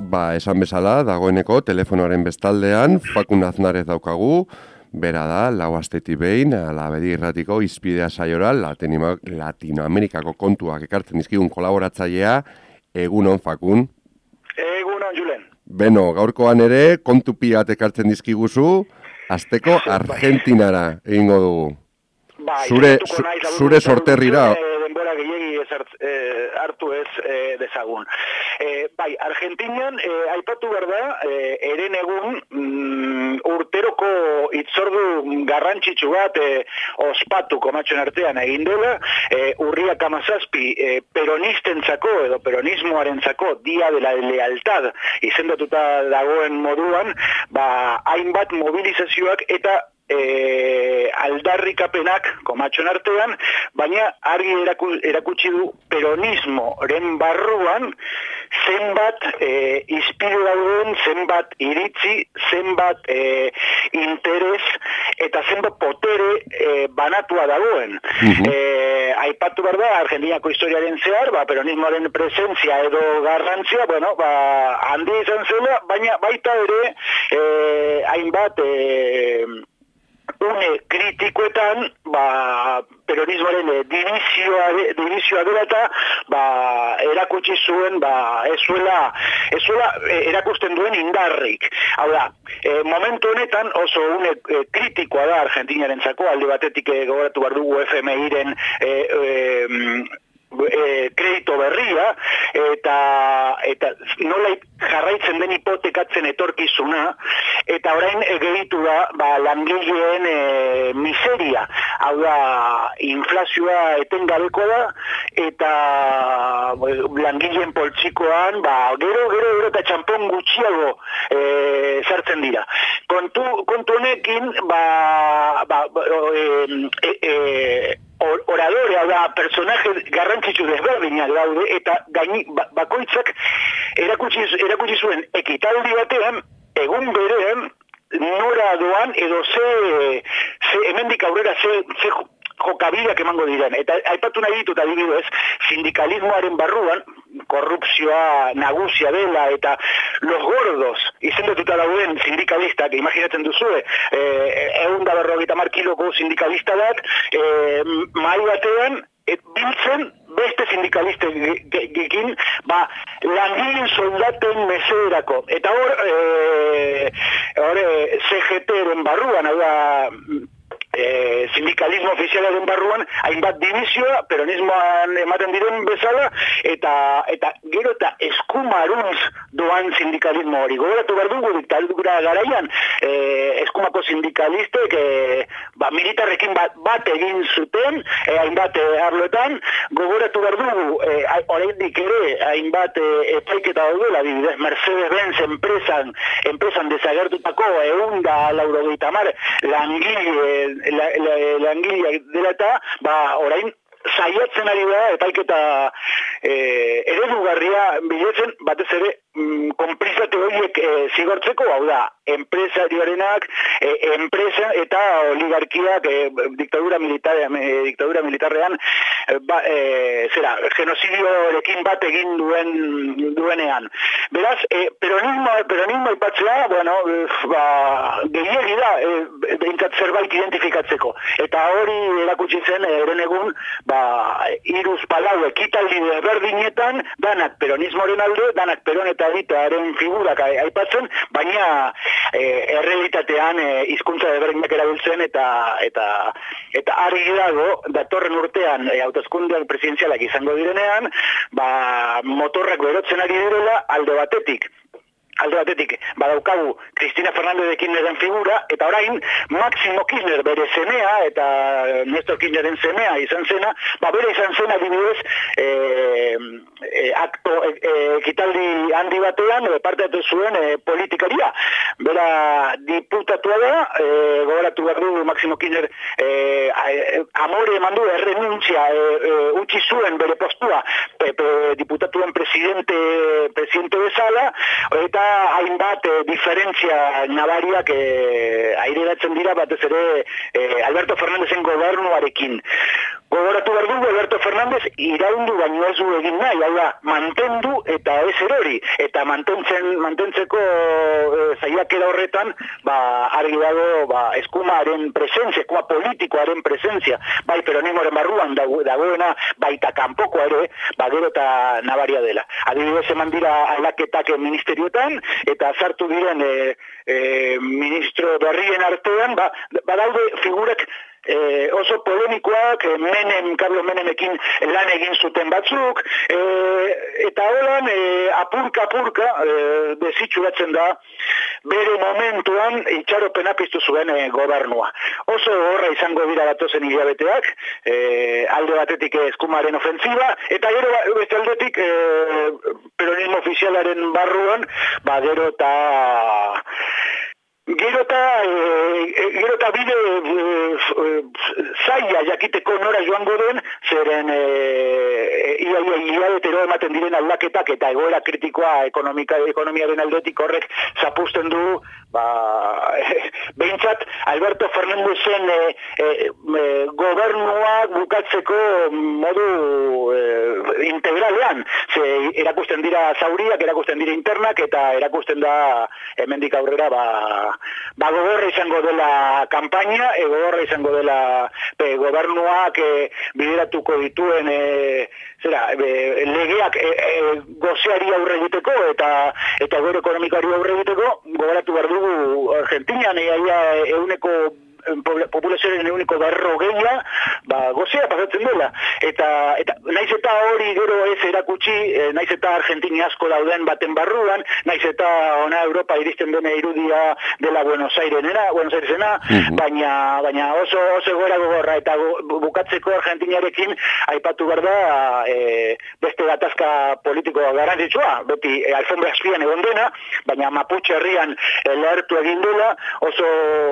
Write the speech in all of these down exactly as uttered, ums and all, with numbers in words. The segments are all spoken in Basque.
ba, esan bezala, dagoeneko telefonoaren bestaldean, Fakun Aznarez daukagu, bera da, lau astetik behin, ala bedi irratiko izpidea saiora, Latinima, Latinoamerikako kontuak ekartzen dizkigun kolaboratzailea, egunon Fakun. Egunon, Julen. Beno, gaurkoan ere, kontu piat ekartzen dizkiguzu, azteko Argentinara egingo dugu. Bai, zure, zure sorterrira. Denbora gehiagi eh, hartu ez eh, dezagun. Eh, bai, Argentinian, eh, aipatu behar da, eh, eren egun mm, urteroko itzordu garrantzitsu bat eh, ospatu komatxon artean egin dela, eh, urriak hamazazpi eh, peronistentzako edo peronismoarentzako Dia de la Lealtad izendatuta dagoen moduan, ba, hainbat mobilizazioak eta E, aldarrikapenak komatxon artean, baina argi eraku, erakutsi du peronismoren barruan zenbat e, izpilu dauden, zenbat iritzi, zenbat e, interes eta zenbat potere e, banatua dagoen. Uh-huh. e, aipatu behar da, Argentinako historiaren zehar, ba, peronismoaren presentzia edo garrantzia, bueno, ba, handi izan zela, baina baita ere e, hainbat e, une kritikoetan, ba, peronismoaren eh, divisioa, divisioa dela eta ba, erakutsi zuen, ba, ez zuela, ez zuela eh, erakusten duen indarrik. Hau da, eh, momentu honetan oso une eh, kritikoa da Argentinarentzako, alde batetik eh, gogoratu behar dugu F M I-ren eh, eh, E, kredito berria eta eta nola jarraitzen den hipotekatzen etorkizuna eta orain gehitu da ba, langileen e, miseria, hau da inflazioa etengabeko da eta langileen poltsikoan ba, gero, gero, gero eta txampon gutxiago e, sartzen dira. Kontu, kontu honekin ba, ba, e, e, e, oradore, hau da, personaje garrantzitsu desberdinak daude, eta gaini, ba, bakoitzak erakutsi, erakutsi zuen ekitaldi batean, egun berean, nora doan, edo ze, ze hemendik aurrera, ze, ze jokabideak emango diren. Eta aipatu nahi ditut adibidez, sindikalismoaren barruan, korrupzioa nagusia dela eta los gordos izendetuta dauden sindikalistak, imaginatzen duzue, ehun eta berrogeita hamar kiloko sindikalista bat, e, mahai batean, et biltzen beste sindikalistekin, ba, langileen soldaten mesederako. Eta hor, e, hor e, C G T-ren barruan, hau da, E, sindikalismo ofizialaren barruan hainbat divizioa, peronismoan ematen diren bezala, eta eta gero eta eskumaruntz doan sindikalismo hori. Gogoratu behar dugu diktadura garaian e, eskumako sindikalistek e, ba, militarrekin bat, bat egin zuten, e, hainbat e, arloetan, gogoratu behar dugu e, oraindik ere hainbat e, epaiketa daudela, adibidez Mercedes-Benz enpresan, enpresan desagertutako ehun eta laurogeita hamar langile La, la, langilea dela eta, ba, orain saiatzen ari da, epaiketa e, eredugarria bilatzen, batez ere, mm, konplizate horiek e, zigortzeko, hau da, enpresarioarenak, e, enpresa eta oligarkiak e, diktadura militar, e, diktadura militarrean, e, ba, e, zera, genozidioarekin bat egin duen duenean. Beraz, e, peronismo, peronismo ipatzea, bueno, ba, gehiagi da, e, behintzat zerbait identifikatzeko. Eta hori erakutsi zen, eren egun, ba, iruz palau ekitaldi desberdinetan, danak peronismoren alde, danak peron eta editaren figurak aipatzen, baina e, errealitatean e, hizkuntza desberdinak erabiltzen eta eta eta argi dago datorren urtean e, hauteskundeak presidenzialak izango direnean, ba, motorrak berotzen ari direla alde batetik. Alde batetik, badaukagu Cristina Fernández de Kirchnerren figura, eta orain Máximo Kirchner bere semea, eta Néstor Kirchnerren semea izan zena, ba bere izan zena adibidez, e, e, akto, ekitaldi e, handi batean, e, parte hartu zuen e, politikaria. Bera diputatua da, e, gogoratu behar du Máximo Kirchner, e, amore eman du errenuntzia, e, e, utzi zuen bere postua, pe, pe, diputatuen presidente, presidente bezala, eta hainbat e, diferentzia nabariak e, aireratzen dira batez ere e, Alberto Fernandezen gobernuarekin. Gogoratu behar dugu, Alberto Fernández iraundu baino ez du egin nahi, hau da, mantendu eta ez erori, eta mantentzen, mantentzeko e, zaiakera horretan, ba, argi dago, ba, eskumaren presentzia, eskuma politikoaren presentzia, bai peronismoaren barruan dago, dagoena, baita kanpokoa ere, ba, gero eta nabaria dela. Adibidez eman dira aldaketak ministerioetan, eta sartu diren e, e, ministro berrien artean, ba, badaude figurek E, oso polemikoak, e, Menem, Carlos Menemekin lan egin zuten batzuk, e, eta holan e, apurka-apurka e, desitxuratzen da bere momentuan itxaropena piztu zuen e, gobernua. Oso horra izango dira datozen hilabeteak, e, alde batetik eskumaren ofensiba, eta gero beste aldetik e, peronismo ofizialaren barruan, ba gero eta Gero eta, e, gero eta bide e, zaila jakiteko nora joango den, zeren e, ia, ia, ia betero ematen diren aldaketak eta egoera kritikoa ekonomika, ekonomiaren aldetik horrek zapusten du, ba, e, behintzat Alberto Fernandezen e, e, e, gobernua bukatzeko modu e, integralean. Ze, erakusten dira zauriak, erakusten dira internak eta erakusten da hemendik aurrera, ba, ba gogorra izango dela kanpaina, e, gogorra izango dela e, gobernuak e, bideratuko dituen e, zera, e, legeak e, e, gozeari aurre egiteko eta eta gero ekonomikari aurre egiteko, gogoratu behar dugu Argentinian egia euneko populazioaren eguneko berrogeia, ba, gozea pasatzen dela. Eta, eta naiz eta hori gero ez erakutsi, e, naiz eta Argentini asko dauden baten barruan, naiz eta ona Europa iristen dene irudia dela Buenos Airesena, Buenos Airesena, uh-huh. baina, baina oso, oso gora gogorra, eta go, bukatzeko Argentiniarekin aipatu behar da e, beste gatazka politiko garrantzitsua, beti e, alfombra azpian egon dena, baina Mapuche herrian e, lehertu egin dela, oso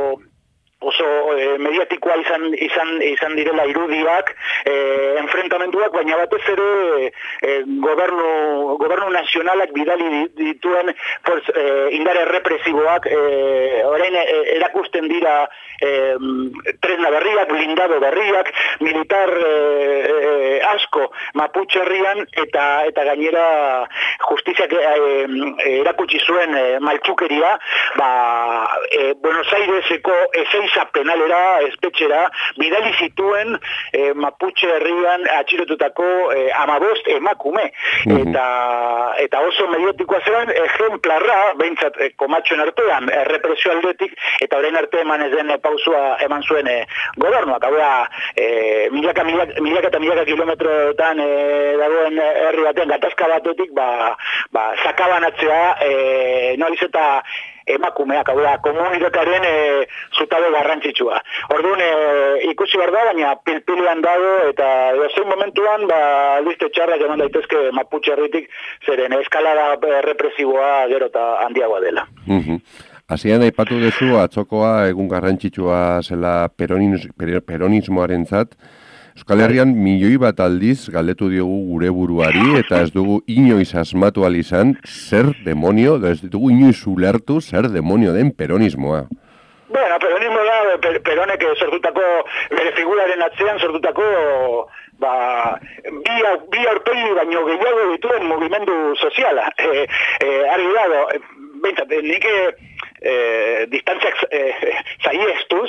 oso e, mediatikoa izan, izan, izan direla irudiak, e, enfrentamenduak, baina batez ere e, gobernu, gobernu nazionalak bidali dituen forz, e, indare represiboak, e, orain e, erakusten dira e, tresna berriak, blindado berriak, militar e, e, asko Mapuche herrian, eta, eta gainera justiziak e, e, erakutsi zuen e, maltsukeria, ba, e, Buenos Aireseko ezeiz penalera, espetxera, bidali zituen eh, Mapuche herrian atxilotutako eh, amabost emakume. Mm-hmm. Eta, eta oso mediatikoa zegoen, ejemplarra, behintzat, eh, komatxoen artean, eh, represio aldetik, eta orain arte eman ez den eh, pausua eman zuen eh, gobernuak. Hau da, eh, milaka, milaka, milaka eta milaka kilometroetan eh, dagoen herri batean, gatazka batetik, ba, ba, sakabanatzea, eh, noliz eta emakumeak, hau da, komunitatearen e, zutabe garrantzitsua. Orduan, e, ikusi behar da, baina pilpilean dago, eta zein momentuan, ba, albiste txarrak eman daitezke Mapuche herritik, zeren eskalada represiboa gero eta handiagoa dela. Mhm. Hasian aipatu duzu atzokoa egun garrantzitsua zela peronis, peronismoaren zat. Euskal Herrian milioi bat aldiz galdetu diogu gure buruari eta ez dugu inoiz asmatu alizan zer demonio, ez dugu inoiz ulertu zer demonio den peronismoa. Bueno, peronismo da, per, peronek sortutako, bere figuraren atzean sortutako, ba, bi, bi aurpegi baino gehiago dituen mugimendu soziala. E, e, argi dago, behintzat, nik e, distantziak e, zaiestuz,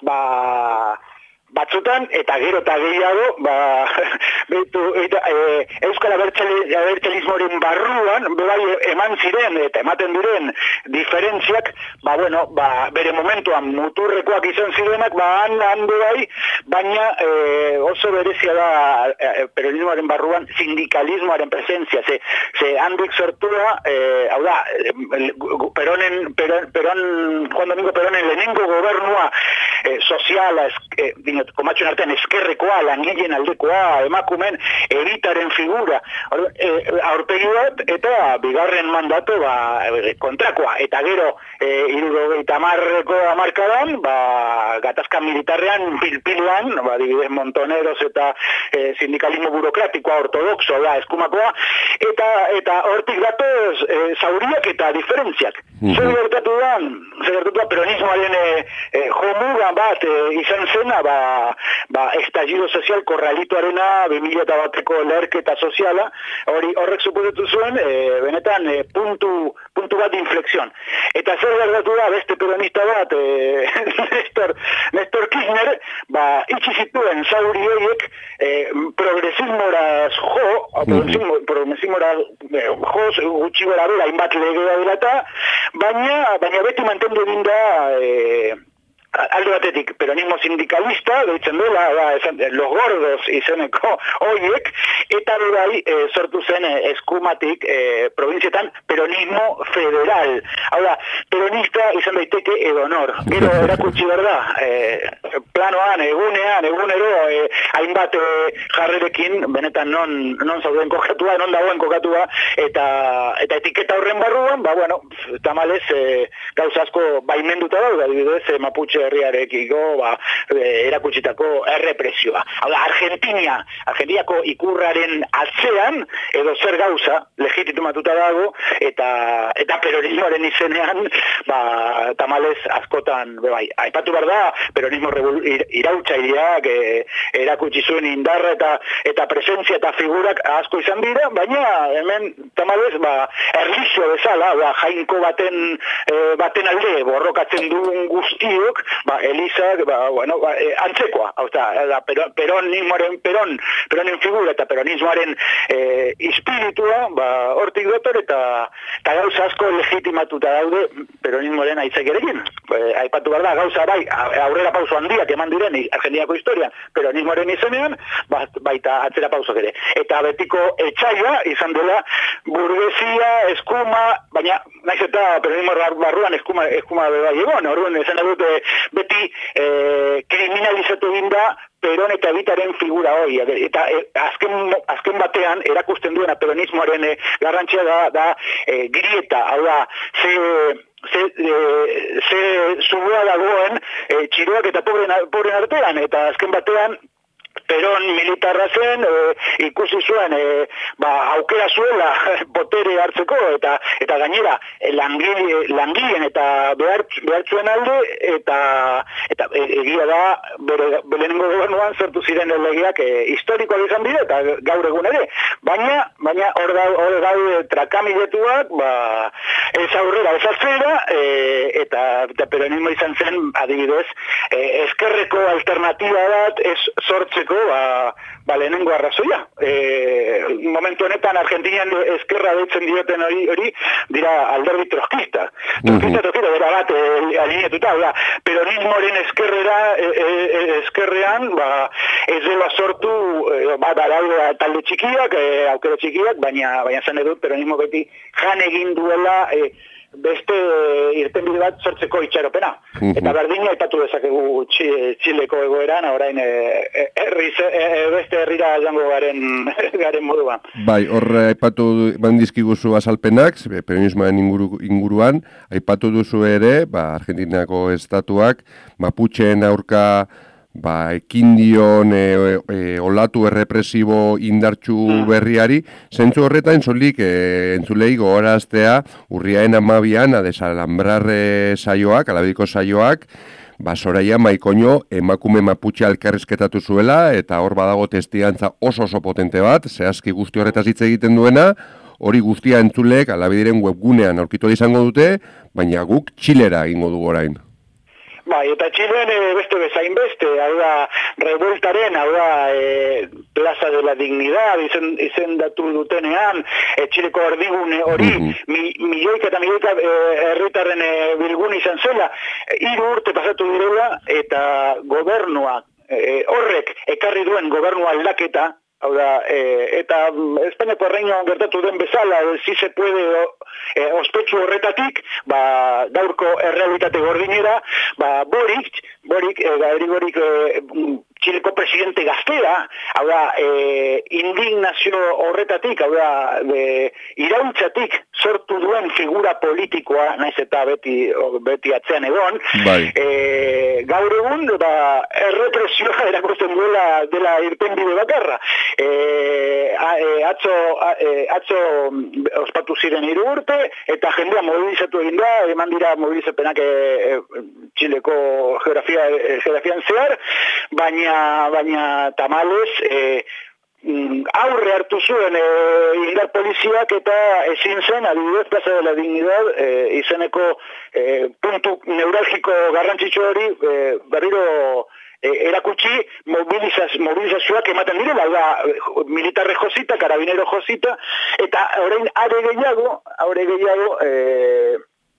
ba, batzutan, eta gero eta gehiago, ba, betu, eta, e, Euskal Abertzalismoaren barruan, bebai eman ziren, eta ematen diren diferentziak, ba, bueno, ba, bere momentuan muturrekoak izan zirenak, ba, han, han bebai, baina e, oso berezia da e, peronismoaren barruan sindikalismoaren presentzia, ze, ze handik sortua, e, hau da, Peronen, Peron, Peron, Juan Domingo Peronen lehenengo gobernua e, soziala, e, komatxoen artean eskerrekoa, langileen aldekoa, emakumen, eritaren figura, e, aurpegi bat, eta bigarren mandatu ba, kontrakoa. Eta gero, e, hirurogeita hamarreko hamarkadan, ba, gatazka militarrean, pilpiluan, ba, dibidez Montoneros eta e, sindikalismo burokratikoa, ortodoxo, da, eskumakoa, eta eta hortik datoz e, zauriak eta diferentziak. Mm-hmm. Zer gertatu da, zer gertatu da peronismoaren e, e, jomuga bat e, izan zena, ba, ba, estallido sozial korralituarena, bi mila bateko leherketa soziala, hori horrek suposetu zuen, e, benetan, e, puntu, puntu bat inflexion. Eta zer gertatu da, beste peronista bat, e, Nestor, Nestor Kirchner, ba, itxi zituen zauri horiek, e, progresismoraz jo, progresismo, progresismoraz e, jo, gutxi gara bera, hainbat legea dela eta, baina, baina beti mantendu dinda, e, alde batetik, peronismo sindikalista, deitzen dela, da, esan, los gordos izeneko horiek, eta bai e, sortu zen e, eskumatik e, provinzietan peronismo federal. Hau da, peronista izan daiteke edonor. Gero erakutsi berda, e, planoan, egunean, egunero, e, hainbat e, jarrerekin, benetan non, non zauden kokatua, non dagoen kokatua, eta, eta etiketa horren barruan, ba, bueno, tamalez, e, gauza asko baimenduta daude, adibidez, e, Mapuche herriarekiko ba, erakutsitako errepresioa. Hau da, Argentina, Argentiniako ikurraren atzean, edo zer gauza, legitimatuta dago, eta, eta peronismoaren izenean, ba, tamalez askotan, bai, aipatu behar da, peronismo irautzaileak e, erakutsi zuen indarra eta, eta presentzia eta figurak asko izan dira, baina hemen tamalez, ba, erlizio bezala, ba, jainko baten, e, baten alde, borrokatzen duen guztiok, ba, Elizak, ba, bueno, ba, e, antzekoa, hau da, peronismoaren, peron, peronen figura eta peronismoaren e, espiritua, ba, hortik dotor eta, eta gauza asko legitimatuta daude peronismoaren aitzakerekin. E, aipatu behar da, gauza bai, aurrera pauso handiak eman diren Argentiniako historian, peronismoaren izenean, ba, baita atzera pausok ere. Eta betiko etxaia izan dela burguesia, eskuma, baina, naiz eta peronismo barruan eskuma, eskuma bai egon, orduan esan dute beti eh, kriminalizatu egin da Peron eta Evitaren figura hori. Eta eh, azken, azken batean erakusten duena peronismoaren eh, garrantzia da, da eh, grieta, hau da, ze... ze, e, ze zubua dagoen e, txiroak eta pobren, pobren artean, eta azken batean Peron militarra zen, e, ikusi zuen e, ba, aukera zuela botere hartzeko, eta eta gainera langile, langileen eta behar, behar zuen alde, eta, eta e, egia da bere, belenengo gobernuan sortu ziren legeak e, historikoak izan dira, eta gaur egun ere. Baina, baina hor gaude trakamiletuak, ba, ez aurrera, ez azera, e, eta, eta peronismo izan zen, adibidez, e, eskerreko alternatiba bat ez sortzeko, ba, ba lehenengo arrazoia. E, momentu honetan Argentinian eskerra deitzen dioten hori, hori dira alderdi trotskista. Trotskista, trotskista, bera bat e, alinetuta, da, peronismoren eskerrera, e, e, eskerrean, ba, ez dela sortu, e, ba, da, da, talde txikiak, e, aukero txikiak, baina, baina zen edut peronismo beti jan egin duela, e, beste irtenbide bat sortzeko itxaropena. Uh-huh. Eta berdina aipatu dezakegu Txileko egoeran, orain herriz, e, e, beste herrira jango garen, garen moduan. Bai, horre aipatu bandizkiguzu azalpenak, peronismoaren inguru, inguruan, aipatu duzu ere, ba, Argentinako estatuak, Mapucheen aurka ba, ekin dion e, e, olatu errepresibo indartsu berriari, zentzu horretan solik e, entzulei gogoraztea urriaren amabian adesalambrarre saioak, alabidiko saioak, ba, Soraya Maikoño emakume Mapuche alkarrizketatu zuela, eta hor badago testigantza oso oso potente bat, zehazki guzti horretaz hitz egiten duena, hori guztia entzulek alabidiren webgunean aurkitu izango dute, baina guk Txilera egingo dugu orain. Bai, eta Txilen e, beste bezain beste, hau da, revueltaren, hau da, e, Plaza de la Dignidad, izen, izendatu dutenean, e, Txileko erdigune hori, mm -hmm. mi, milioika eta milioika e, herritarren e, bilgune izan zela, hiru urte pasatu direla, eta gobernua, e, horrek ekarri duen gobernu aldaketa, Hau da, e, eta Espainiako erreinuan gertatu den bezala, si se puede e, ospetsu horretatik, ba, gaurko errealitate gordinera, ba, Boric, Boric, e, Gabriel Boric, e, Txileko presidente gaztea, hau da, e, indignazio horretatik, hau da, e, iraultzatik sortu duen figura politikoa, naiz eta beti, beti atzean egon, bai. e, gaur egun, ba, errepresioa erakusten duela dela irtenbide bakarra. E, a, e, atzo, a, e, atzo ospatu ziren hiru urte, eta jendea mobilizatu egin da, eman dira mobilizapenak e, e, Txileko geografia, e, geografian zehar, baina baina tamales e, aurre hartu zuen e, indar poliziak eta ezin zen, adibidez, Plaza de la Dignidad e, izeneko e, puntu neuralgiko garrantzitsu hori e, berriro e, erakutsi mobilizaz, mobilizazioak ematen direla, da militarre josita, karabinero josita, eta orain are gehiago, are gehiago, e,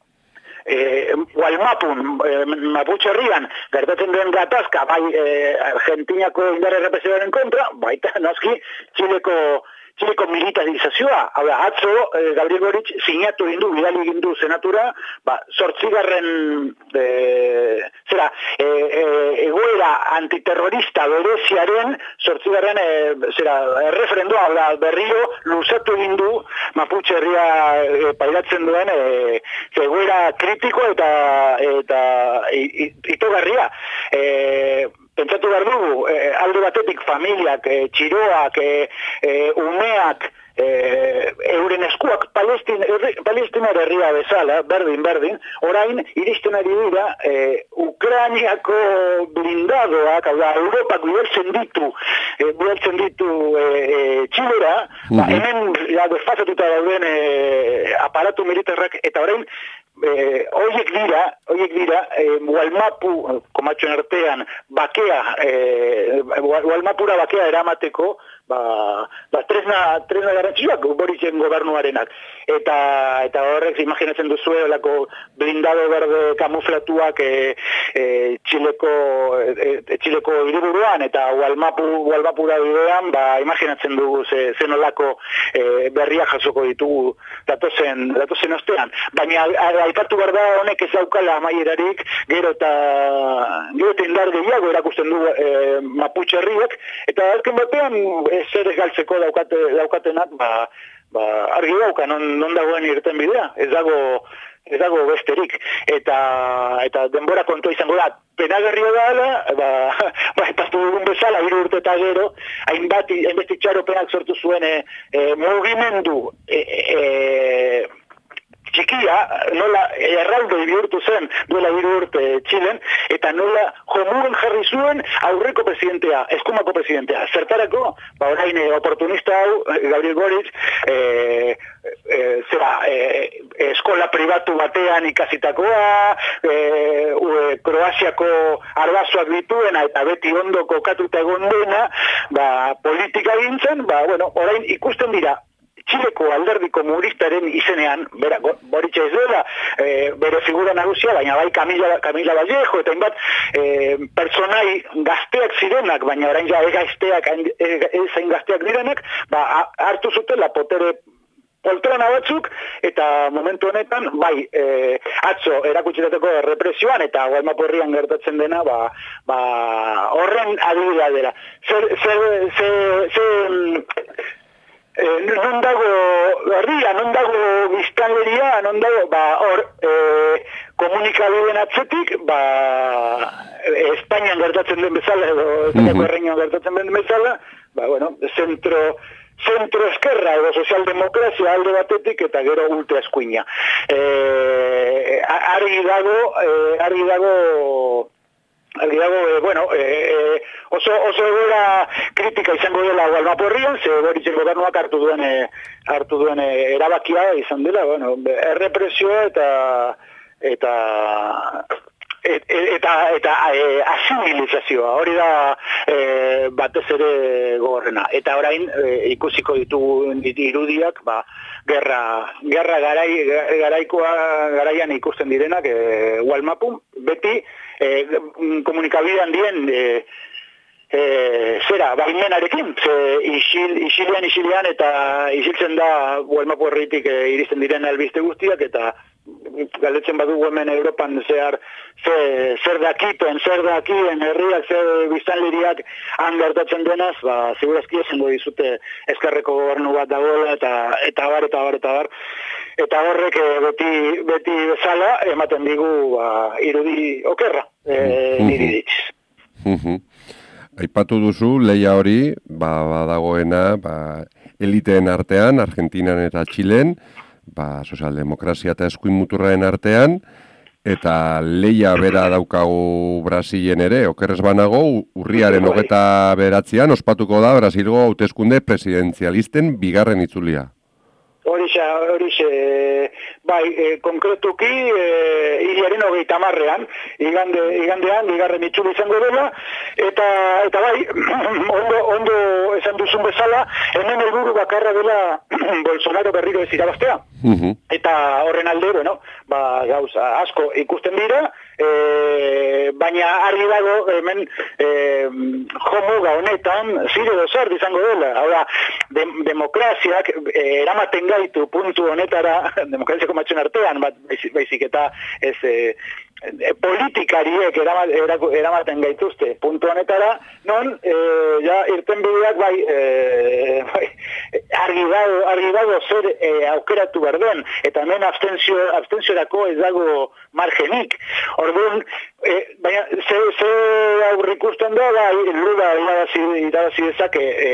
Eh, Gualmapun, eh, Mapuche herrian, gertatzen den gatazka, bai eh, Argentinako indar errepresioaren kontra, baita noski Txileko Txileko militarizazioa, hau da, atzo, eh, Gabriel Boric sinatu gindu, bidali gindu senatura, ba, zortzigarren, eh, zera, eh, eh, egoera antiterrorista bereziaren, zortzigarren, eh, zera, erreferendua, hau da, berriro, luzatu gindu, Mapuche herria eh, pairatzen duen, eh, egoera kritiko eta, eta itogarria. Eh, Pentsatu behar dugu, eh, alde batetik familiak, eh, txiroak, eh, eh, umeak, eh, euren eskuak Palestin, Palestinar herria bezala, berdin, berdin, orain iristen ari dira eh, Ukrainiako blindadoak, hau da, Europak bidaltzen ditu, eh, bidaltzen ditu eh, eh, Txilera, uh-huh. ba, hemen ja, desfasatuta dauden eh, aparatu militarrak, eta orain Eh, oiek dira, oiek dira, eh, Gualmapu, komatxoen artean, bakea, eh, Gualmapura bakea eramateko, ba, ba tresna, tresna garantziak Boricen gobernuarenak. Eta, eta horrek, imaginatzen duzu, olako blindado berde kamuflatuak eh, eh, Txileko, eh, Txileko hiriburuan, eta Gualmapu, Gualmapura bidean, ba, imaginatzen dugu ze, zen olako eh, berria jasoko ditugu datozen, datozen ostean. Baina, aipatu behar da honek ez daukala amaierarik, gero eta gero eta indar gehiago erakusten du e, Mapuche herriak, eta azken batean zer galtzeko daukate, daukatenak, ba, ba, argi dauka, non, non dagoen irten bidea, ez dago, ez dago besterik, eta, eta denbora kontua izango da, penagarria dala, ba, ba, epaztu dugun bezala, hiru urte eta gero, hainbat, hainbat itxaropenak sortu zuen e, e, mugimendu, e, e, txikia, nola erraldo bihurtu zen duela hiru urte Txilen, eta nola jomugen jarri zuen aurreko presidentea, eskumako presidentea. Zertarako, ba orain e, oportunista hau, Gabriel Boric, e, e, zera, e, eskola pribatu batean ikasitakoa, e, e, Kroaziako arbasoak dituena, eta beti ondo kokatuta egon dena, ba, politika gintzen, ba, bueno, orain ikusten dira, Txileko alderdi komunistaren izenean, bera, Boric ez dela, e, bere figura nagusia, baina bai Camila, Camila Vallejo, eta inbat, e, personai gazteak zirenak, baina orain ja egazteak, ezain gazteak direnak, ba, hartu zuten la potere poltrona batzuk, eta momentu honetan, bai, e, atzo erakutsitateko represioan, eta Gualmapu herrian gertatzen dena, ba, ba, horren adibidea dela. Zer, zer, zer, zer, Eh, non dago herria, non dago biztanleria, non dago, ba, hor, eh, komunikabideen atzetik, ba, Espainian gertatzen den bezala, edo Espainiako erreinuan gertatzen den bezala, ba, bueno, zentro, zentro eskerra, edo sozialdemokrazia alde batetik, eta gero ulte eskuina. Eh, argi dago, eh, argi dago, argi dago, eh, bueno, eh, oso, oso egoera kritika izango dela Gualmapu herrian, ze Boricen gobernuak hartu duen, eh, hartu duen eh, erabakia izan dela, bueno, errepresioa eta eta et, et, eta eta e, asimilizazioa, hori da e, batez ere gogorrena. Eta orain e, ikusiko ditugu irudiak, ba, gerra, gerra garai, garaikoa garaian ikusten direnak, e, Gualmapu, beti e, komunikabidean dien e, E, zera, baimenarekin, ze isil, isilian, isilian, eta isiltzen da Guelmapo herritik e, iristen diren albiste guztiak, eta galdetzen badugu hemen Europan zehar ze, zer dakiten, zer dakien herriak, zer biztanleriak han gertatzen denaz, ba, segurazki esango dizute ezkerreko gobernu bat dagoela, eta eta bar, eta bar, eta bar. Eta horrek e, beti, beti bezala ematen digu ba, irudi okerra, e, niri ditz. Aipatu duzu, leia hori, ba, badagoena, ba, eliteen artean, Argentinan eta Txilen, ba, sozialdemokrazia eta eskuin muturraren artean, eta leia bera daukagu Brasilen ere, okerrez banago, urriaren hogeta beratzean, ospatuko da Brasilgo hauteskunde presidenzialisten bigarren itzulia. Horixe, horixe, bai, e, konkretuki, e, iriaren hogeita marrean, igande, igandean, bigarren itzuli izango dela, eta, eta bai, ondo, ondo esan duzun bezala, hemen helburu bakarra dela Bolsonaro berriro ez irabaztea. Uh-huh. Eta horren alde, bueno, ba, gauza asko ikusten dira, e, baina argi dago hemen e, jomuga honetan zire dozar izango dela. Hau da, de, demokraziak e, eramaten gaitu puntu honetara, demokraziako matxon artean, bat, baizik eta ez... E, politikariek eramaten gaituzte puntu honetara, non e, ja irten bideak bai, e, bai argi dago, argi dago zer e, aukeratu behar den, eta hemen abstentzio, abstentziorako ez dago margenik. Orduan, e, baina ze, ze aurrikusten da, bai, Lula irabazi, irabazi dezake e,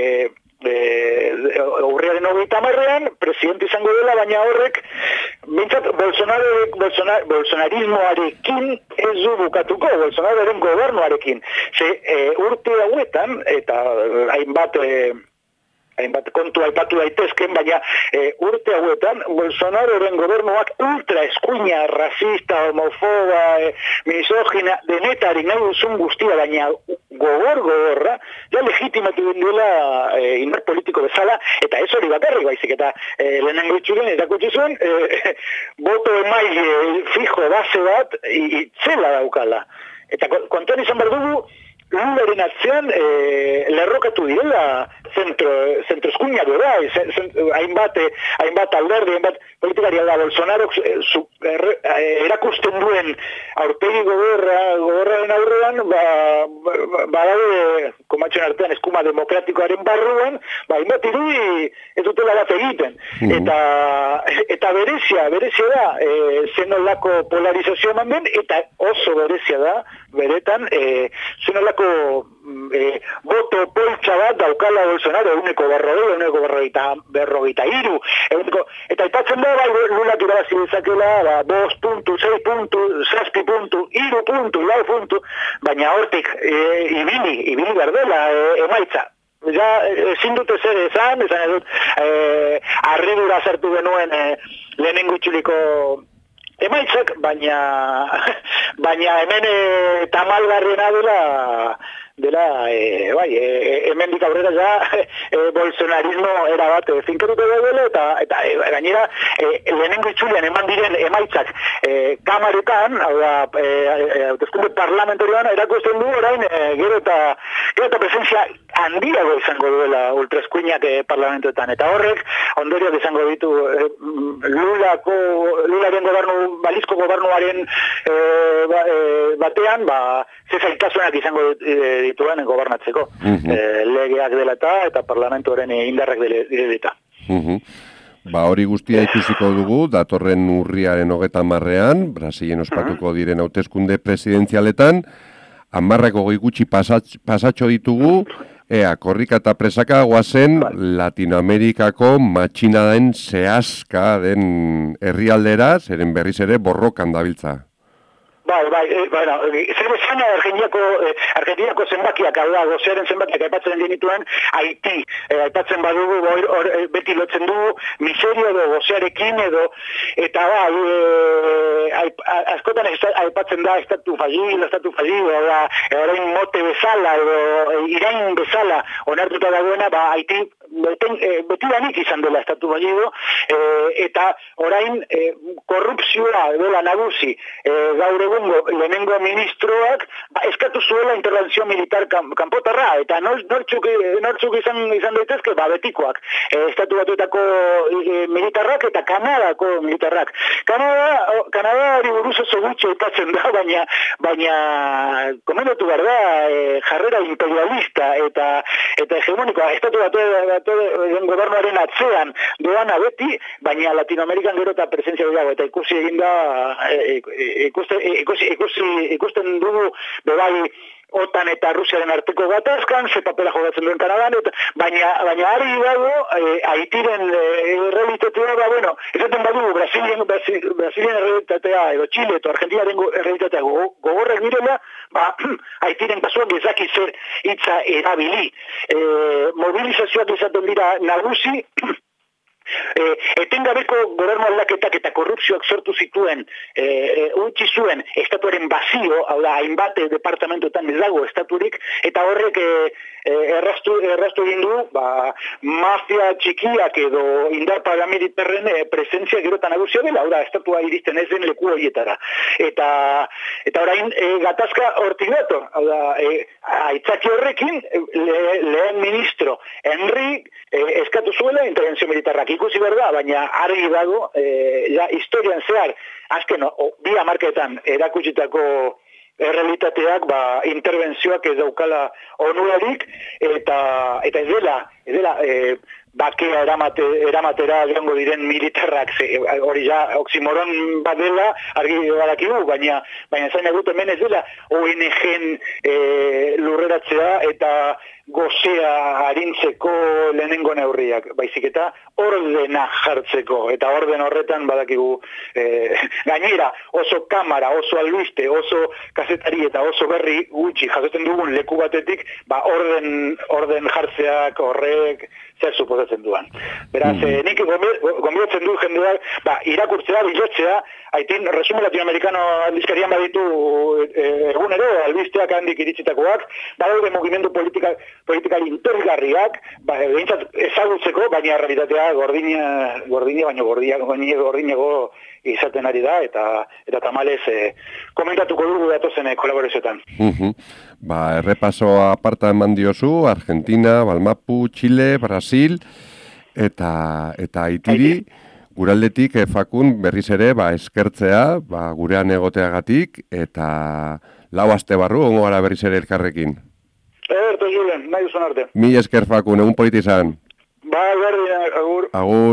E, urriaren hogeita marrean, presidente izango dela, baina horrek bintzat Bolsonaro, Bolsonaro, bolsonarismoarekin ez du bukatuko, Bolsonaroren gobernuarekin. Ze e, urte hauetan, eta hainbat e, hainbat kontu aipatu daitezken, baina e, urte hauetan Bolsonaroren gobernuak ultra eskuina, rasista, homofoba, e, misogina, denetarik nahi duzun guztia, baina gogor gogorra, ja legitimatu duela e, indar politiko bezala, eta ez hori bakarrik baizik, eta e, lehenengo itxuren erakutsi zuen, e, boto emaile fijo base bat itzela daukala. Eta kontuan izan behar dugu, Lularen atzean e, lerrokatu direla zentro, zentro eskuina dira, hainbat, hainbat alderdi, hainbat politikari da Bolsonaro er, erakusten duen aurpegi gogorra, gogorraren aurrean, ba, ba, ba komatxon artean eskuma demokratikoaren barruan, ba, hainbat irudi ez dutela bat egiten. Mm-hmm. Eta, eta berezia, berezia da, e, zenolako polarizazio eman den, eta oso berezia da, beretan, e, zenolako E, boto poltsa bat daukala Bolsonaro, eguneko berrogei, eguneko berrogeita, berrogeita iru, eguneko, eta aipatzen da, bai, Lulak irabazi dezakela, ba, bost puntu, sei puntu, zazpi puntu, iru puntu, lau puntu, baina hortik, e, ibili, ibili berdela, e, emaitza. Ja, ezin dute zer esan, esan edut, e, arridura zertu genuen e, lehenengo itxuliko emaitzak, baina baina hemen e, tamalgarriena dela dela, e, bai, e, hemen dik aurrera ja e, bolsonarismo erabat finketuko dela, eta, eta e, gainera e, lehenengo itxulian eman diren emaitzak e, kamaretan, hau da, hauteskunde e, parlamentarioan erakusten du orain, e, gero eta gero eta presentzia handiago izango duela ultraeskuinak e, parlamentoetan, eta horrek ondorioak izango ditu e, Lulako, Lularen gobernu, balizko gobernuaren e, ba, e, batean, ba, ze zailtasunak izango dituen gobernatzeko. Uh-huh. E, legeak dela eta, eta parlamentoaren indarrak dela eta. Uh-huh. Ba, hori guztia ikusiko dugu, datorren urriaren hogeta marrean, Brasilen ospatuko uh-huh. diren hauteskunde presidenzialetan, hamarrako goi gutxi pasatx, pasatxo ditugu, ea, korrika eta presaka guazen Latinoamerikako matxinaden zehazka den herrialdera, zeren berriz ere borrokan dabiltza. Bai, bai, e, bueno, zer bezana Argentiniako, eh, Argentiniako zenbakiak, hau da, gozearen zenbakiak aipatzen genituen, Haiti, eh, aipatzen badugu, or, or, beti lotzen dugu, miserio edo gozearekin edo, eta bai, e, askotan aipatzen da, estatu fallido, estatu fallido, da, orain mote bezala edo irain bezala onartuta dagoena, ba, Haiti beten, e, betidanik izan dela estatu ballido, e, eta orain e, korrupzioa dela nagusi e, gaur egungo lehenengo ministroak ba, eskatu zuela interventzio militar kan, kanpotarra, eta nortzuk, nortzuk izan, izan daitezke, ba, betikoak. E, estatu batuetako e, militarrak eta Kanadako militarrak. Kanada, Kanada hori buruz oso gutxi aipatzen da, baina, baina komendatu behar da, e, jarrera imperialista eta, eta hegemonikoa, estatu batuen gobernuaren atzean doana beti, baina Latinoamerikan gero eta presentzia dago, eta ikusi egin da, e, ikusten, ikusi, ikusi, ikusten dugu bebai OTAN eta Rusiaren arteko gatazkan, ze papela jogatzen duen Kanadan, eta, baina, baina ari dago, e, Haitiren e, realitatea, ba, bueno, esaten badugu Brasilien, Brasilien realitatea, edo Chile, edo Argentinaren realitatea gogorrak direla, ba, Haitiren kasuak ezaki zer hitza erabili. E, mobilizazioak izaten dira nagusi, E, etengabeko gobernu aldaketak eta korrupzioak sortu zituen e, e, utzi zuen estatuaren bazio, hau da, hainbat departamentoetan ez dago estaturik, eta horrek e, e, erraztu, erraztu egin du ba, mafia txikiak edo indar paramilitarren e, presentzia gerotan nagusia dela, hau da, estatua iristen ez den leku horietara. Eta, eta orain e, gatazka hortik dator, hau da, e, aitzaki horrekin le, lehen ministro Henry e, eskatu zuela interventzio militarrak. Ikusi berda, baina argi dago, e, ja, historian zehar, azken, o, bi hamarketan erakutsitako errealitateak, ba, intervenzioak ez daukala onurarik, eta, eta ez dela, ez dela, e, bakea eramate, eramatera joango diren militarrak, ze, hori ja, oksimoron bat dela, argi badakigu, baina, baina zain egut hemen ez dela, O N G-en e, lurreratzea eta gozea harintzeko lehenengo neurriak, baizik eta ordena jartzeko, eta orden horretan badakigu e, gainera oso kamara, oso albiste, oso kazetari eta oso berri gutxi jasotzen dugun leku batetik, ba orden, orden jartzeak horrek zer suposatzen duan. Beraz, mm -hmm. nik gombiatzen du jendeak, ba, irakurtzea, bilatzea, haitin, resumo latinoamerikano aldizkarian baditu e, egunero, albisteak handik iritzitakoak, badaude mugimendu politika, politikali interesgarriak, ba, behintzat ezagutzeko, baina realitatea gordina, gordina baino gordina, gordinago izaten ari da, eta eta tamalez e, komentatuko dugu datozen e, kolaborazioetan. Uh -huh. Ba, errepaso aparta eman diozu, Argentina, Balmapu, Chile, Brasil, eta, eta Haitiri, guraldetik e, Fakun berriz ere ba, eskertzea, ba, gurean egoteagatik, eta lau aste barru, ongo gara berriz ere elkarrekin. Ederto, Julen, nahi duzun arte. Mi esker Fakun, egun politi izan. Ba, berri, agur. Agur.